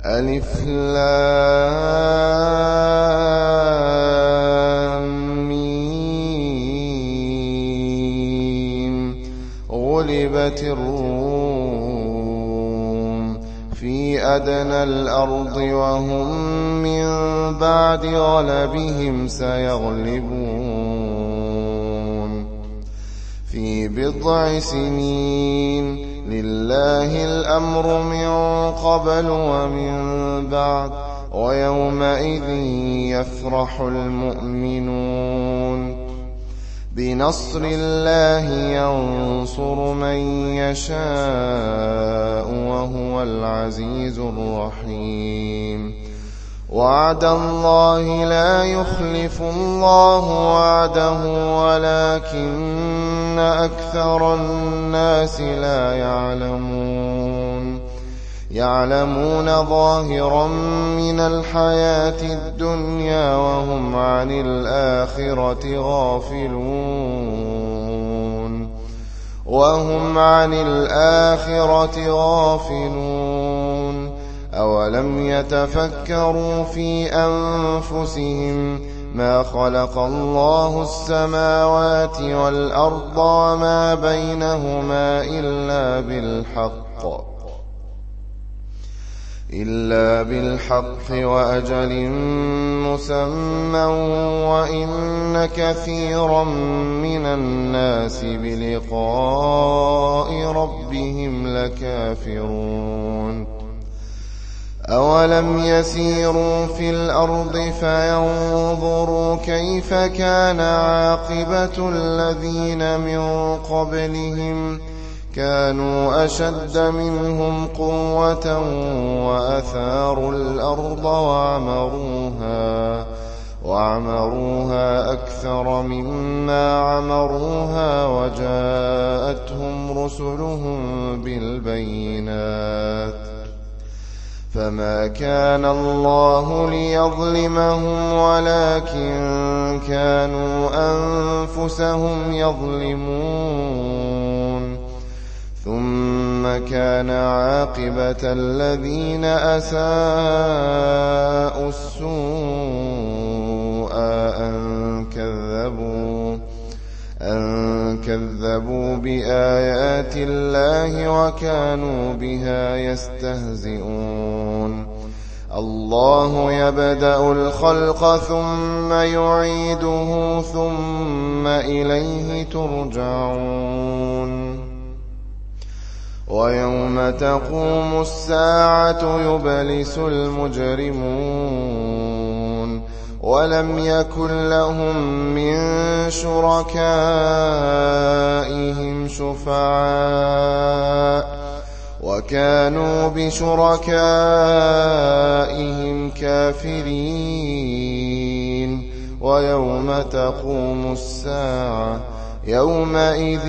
ألف لام ميم. غلبت الروم في أدنى الأرض وهم من بعد غلبهم سيغلبون في بضع سنين. لله الأمر من قبل ومن بعد ويومئذ يفرح المؤمنون. بنصر الله ينصر من يشاء وهو العزيز الرحيم. وعد الله لا يخلف الله وعده ولكن أكثر الناس لا يعلمون ظاهرا من الحياة الدنيا وهم عن الآخرة غافلون. أولم يتفكروا في أنفسهم ما خلق الله السماوات والأرض وما بينهما إلا بالحق وأجل مسمى وإن كثيرا من الناس بلقاء ربهم لكافرون. أولم يسيروا في الأرض فينظروا كيف كان عاقبة الذين من قبلهم كانوا أشد منهم قوة وأثاروا الأرض وعمروها أكثر مما عمروها وجاءتهم رسلهم بالبينات فما كان الله ليظلمهم ولكن كانوا أنفسهم يظلمون. ثم كان عاقبة الذين أساءوا السوء أن كذبوا بآيات الله وكانوا بها يستهزئون. الله يبدأ الخلق ثم يعيده ثم إليه ترجعون. ويوم تقوم الساعة يبلس المجرمون ولم يكن لهم من شركائهم شفعاء وكانوا بشركائهم كافرين. ويوم تقوم الساعة يومئذ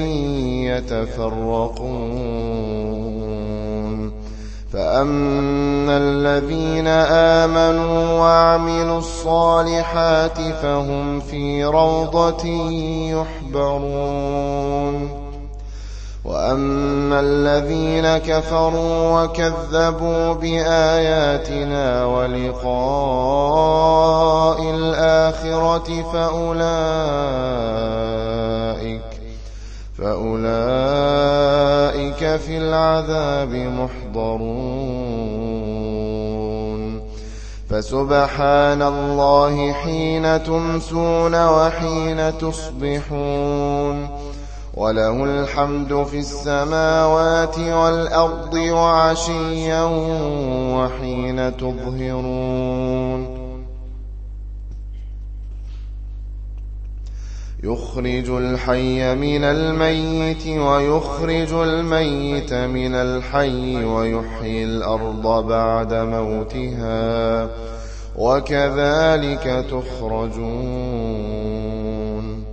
يتفرقون. فأما الذين آمنوا وعملوا الصالحات فهم في روضة يحبرون. وأما الذين كفروا وكذبوا بآياتنا ولقاء الآخرة فأولئك في العذاب محضرون. فسبحان الله حين تمسون وحين تصبحون وله الحمد في السماوات والأرض وعشيا وحين تظهرون. يخرج الحي من الميت ويخرج الميت من الحي ويحيي الأرض بعد موتها وكذلك تخرجون.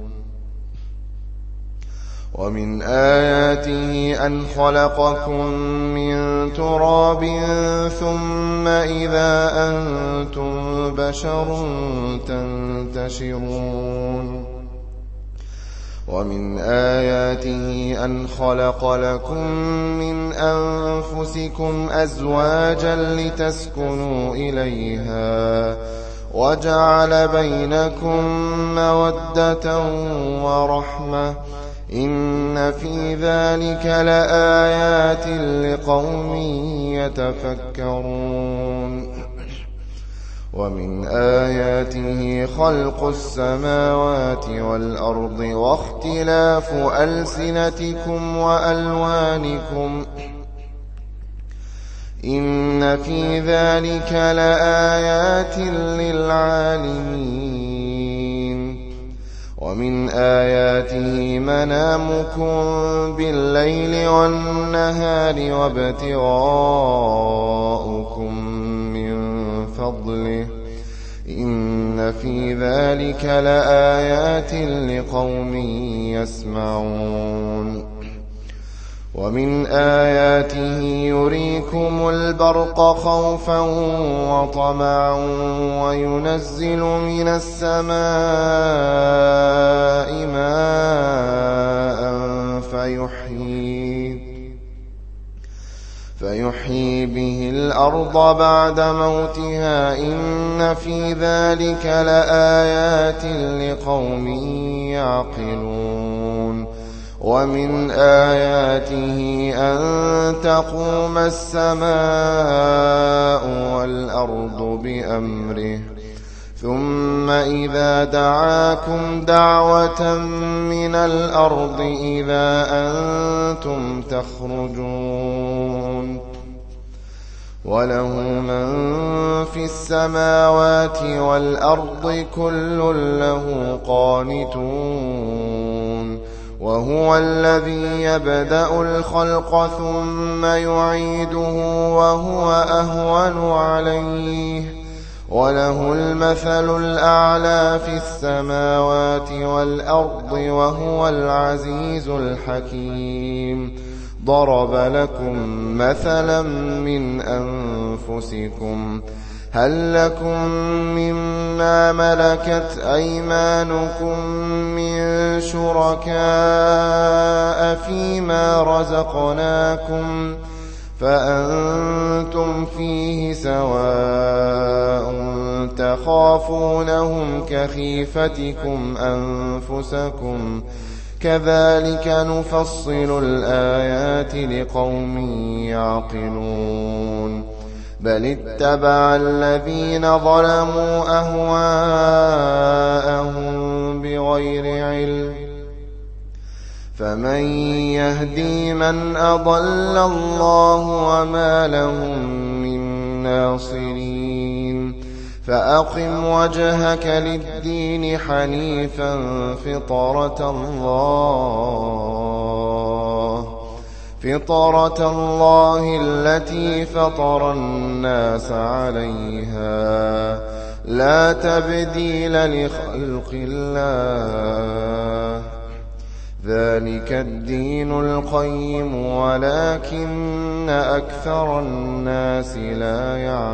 ومن آياته أن خلقكم من تراب ثم إذا أنتم بشر تنتشرون. ومن آياته أن خلق لكم من أنفسكم أزواجا لتسكنوا إليها وجعل بينكم مودة ورحمة إن في ذلك لآيات لقوم يتفكرون ومن آياته خلق السماوات والأرض واختلاف ألسنتكم وألوانكم إن في ذلك لآيات للعالمين ومن آياته منامكم بالليل والنهار وابتغاؤكم من فضله إن في ذلك لآيات لقوم يسمعون ومن آياته يريكم البرق خوفا وطمعا وينزل من السماء ماء فيحيي به الأرض بعد موتها إن في ذلك لآيات لقوم يعقلون ومن آياته أن تقوم السماء والأرض بأمره ثم إذا دعاكم دعوة من الأرض إذا أنتم تخرجون وله من في السماوات والأرض كل له قانتون وهو الذي يبدأ الخلق ثم يعيده وهو أهون عليه وله المثل الأعلى في السماوات والأرض وهو العزيز الحكيم ضرب لكم مثلا من أنفسكم هل لكم مما ملكت أيمانكم من شركاء فيما رزقناكم فأنتم فيه سواء تخافونهم كخيفتكم أنفسكم كذلك نفصل الآيات لقوم يعقلون بل اتبع الذين ظلموا أهواءهم بغير علم فمن يهدي من أضل الله وما لهم من ناصرين فأقم وجهك للدين حنيفا فطرة الله التي فطر الناس عليها لا تبديل لخلق الله ذلك الدين القيم ولكن أكثر الناس لا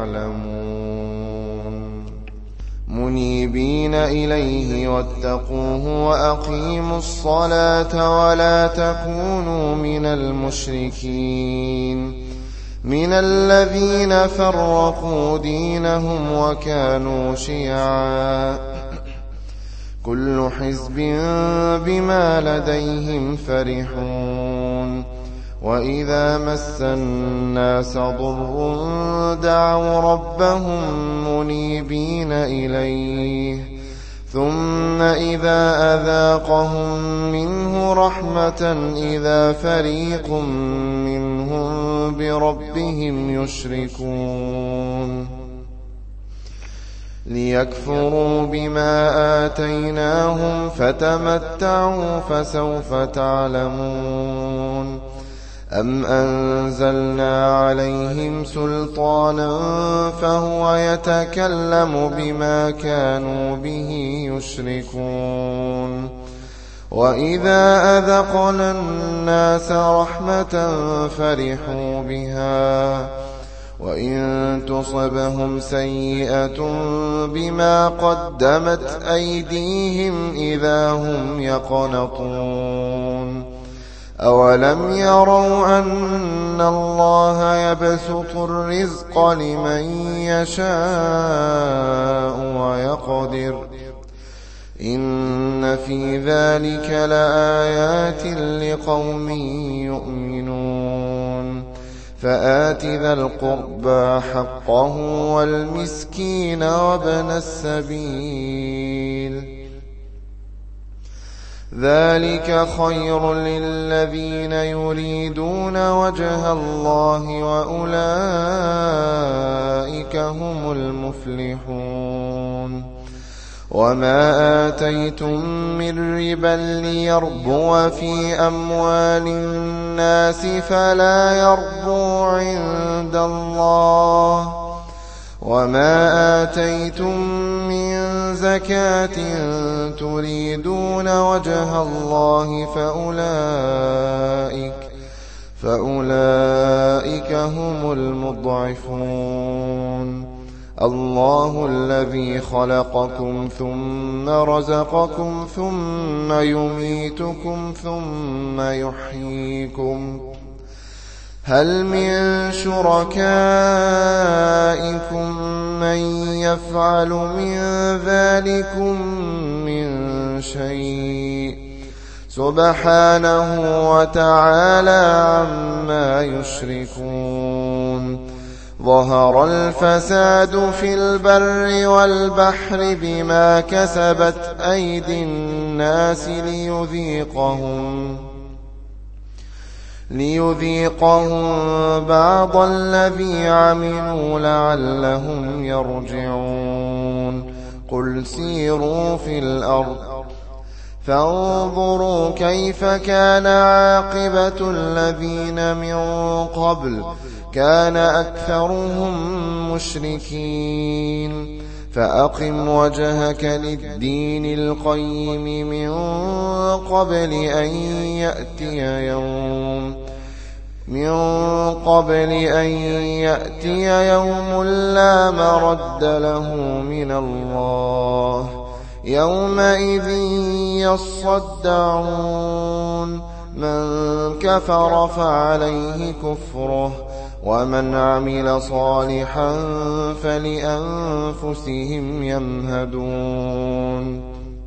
يعلمون منيبين إليه واتقوه وأقيموا الصلاة ولا تكونوا من المشركين من الذين فرقوا دينهم وكانوا شيعا كل حزب بما لديهم فرحون وإذا مس الناس ضر دعوا ربهم منيبين إليه ثم إذا أذاقهم منه رحمة إذا فريق منهم بربهم يشركون ليكفروا بما آتيناهم فتمتعوا فسوف تعلمون أم أنزلنا عليهم سلطانا فهو يتكلم بما كانوا به يشركون وإذا أذقنا الناس رحمة فرحوا بها وإن تصبهم سيئة بما قدمت أيديهم إذا هم يقنطون أولم يروا أن الله يبسط الرزق لمن يشاء ويقدر إن في ذلك لآيات لقوم يؤمنون فآت ذا القربى حقه والمسكين وابن السبيل ذلك خير للذين يريدون وجه الله وأولئك هم المفلحون وما آتيتم من ربا ليربو في أموال الناس فلا يربو عند الله وما آتيتم من زكاة تريدون وجه الله فأولئك هم المضعفون الله الذي خلقكم ثم رزقكم ثم يميتكم ثم يحييكم هل من شركائكم من يفعل من ذلكم من شيء سبحانه وتعالى عما يشركون ظهر الفساد في البر والبحر بما كسبت أيدي الناس ليذيقهم بعض الذي عملوا لعلهم يرجعون قل سيروا في الأرض فانظروا كيف كان عاقبة الذين من قبل كان أكثرهم مشركين فأقم وجهك للدين القيم من قبل أن يأتي يوم لا مرد له من الله يومئذ يصدعون من كفر فعليه كفره ومن عمل صالحا فلأنفسهم يمهدون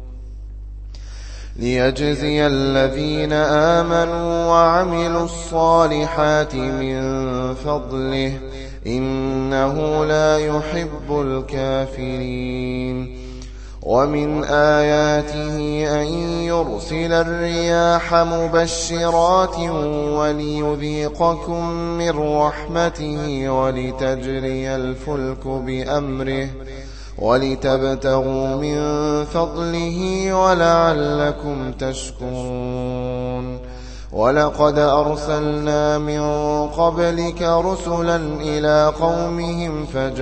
ليجزي الذين آمنوا وعملوا الصالحات من فضله إنه لا يحب الكافرين ومن آياته أن يرسل الرياح مبشرات وليذيقكم من رحمته ولتجري الفلك بأمره ولتبتغوا من فضله ولعلكم تشكرون ولقد أرسلنا من قبلك رسلا إلى قومهم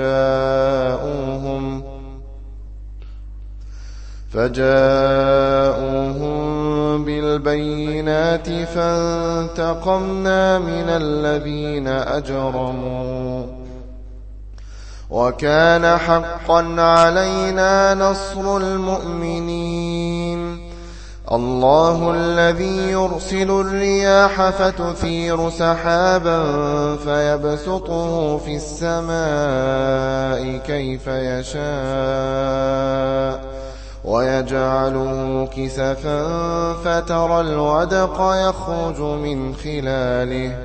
فجاءوهم بالبينات فانتقمنا من الذين أجرموا وكان حقا علينا نصر المؤمنين الله الذي يرسل الرياح فتثير سحابا فيبسطه في السماء كيف يشاء ويجعله كسفا فترى الودق يخرج من خلاله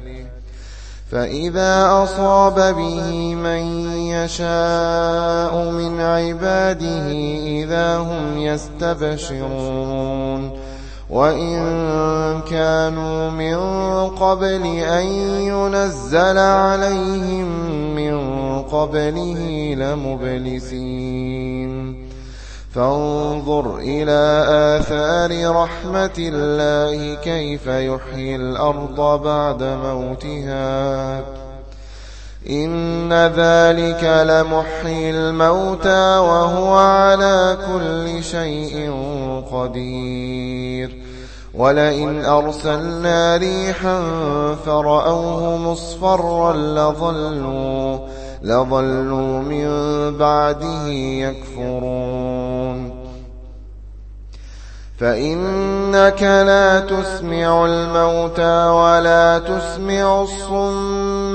فإذا أصاب به من يشاء من عباده إذا هم يستبشرون وإن كانوا من قبل أن ينزل عليهم من قبله لمبلسين فانظر إلى آثار رحمة الله كيف يحيي الأرض بعد موتها إن ذلك لمحيي الموتى وهو على كل شيء قدير ولئن أرسلنا ريحا فرأوه مصفرا لظلوا من بعده يكفرون فإنك لا تسمع الموتى ولا تسمع الصم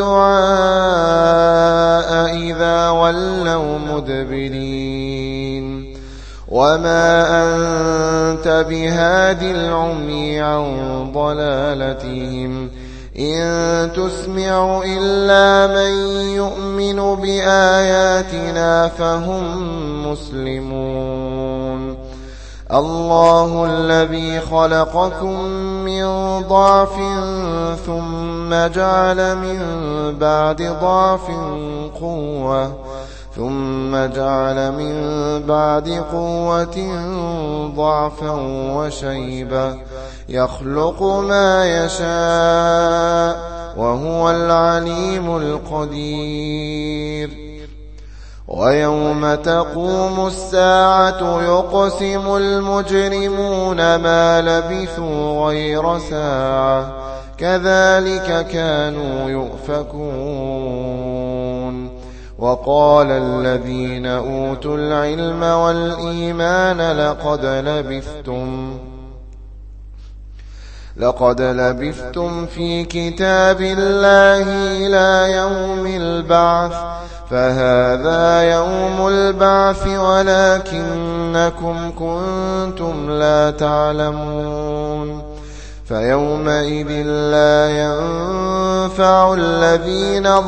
الدعاء إذا ولوا مدبرين وما أنت بهاد العمي عن ضلالتهم إن تسمع إلا من يؤمن بآياتنا فهم مسلمون الله الذي خلقكم من ضعف ثم جعل من بعد ضعف قوة ضعفا وشيبة يخلق ما يشاء وهو العليم القدير ويوم تقوم الساعة يقسم المجرمون ما لبثوا غير ساعة كذلك كانوا يؤفكون وقال الذين أوتوا العلم والإيمان لقد لبثتم في كتاب الله إلى يوم البعث فهذا يوم البعث ولكنكم كنتم لا تعلمون فيومئذ لا ينفع الذين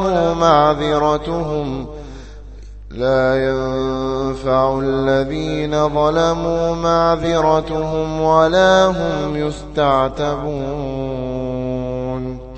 ظلموا معذرتهم ولا هم يستعتبون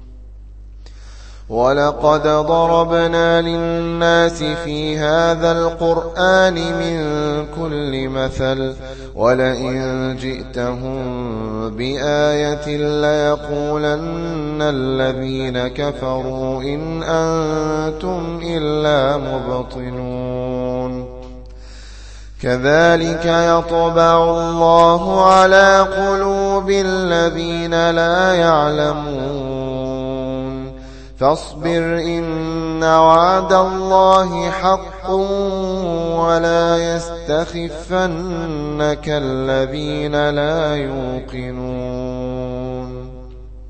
ولقد ضربنا للناس في هذا القرآن من كل مثل ولئن جئتهم بآية ليقولن الذين كفروا إن أنتم إلا مبطلون كذلك يطبع الله على قلوب الذين لا يعلمون فاصبر إن وعد الله حق ولا يستخفنك الذين لا يوقنون